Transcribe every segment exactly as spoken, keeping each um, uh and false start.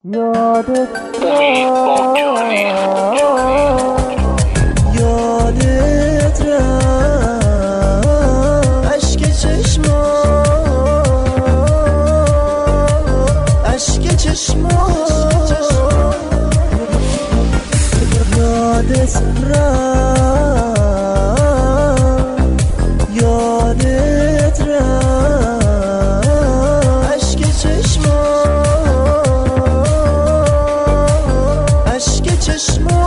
یادت امید بامجانی یادت رفت اشک چشما اشک چشما یادت رفت یادت رفت اشک چشما اشک چشما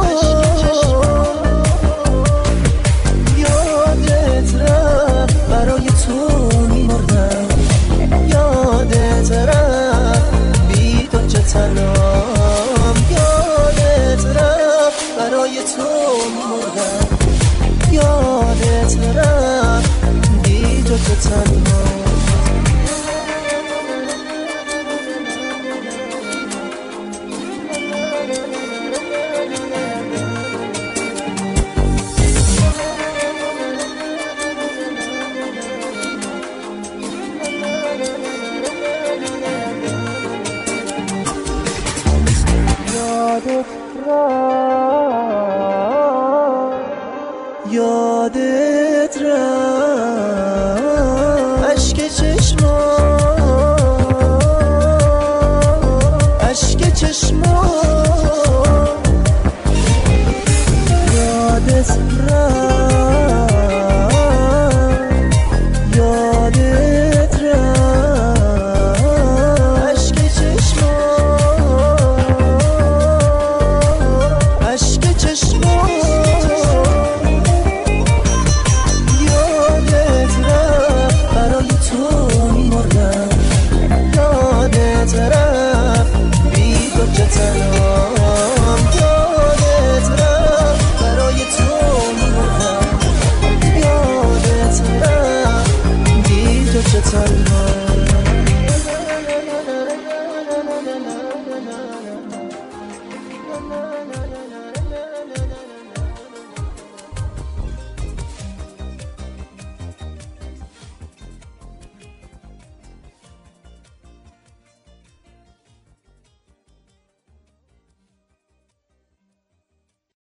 یادت رفت برای تو میمردم یادت رفت بی تو چه تنام یادت رفت برای تو میمردم یادت رفت بی تو چه تنام یادت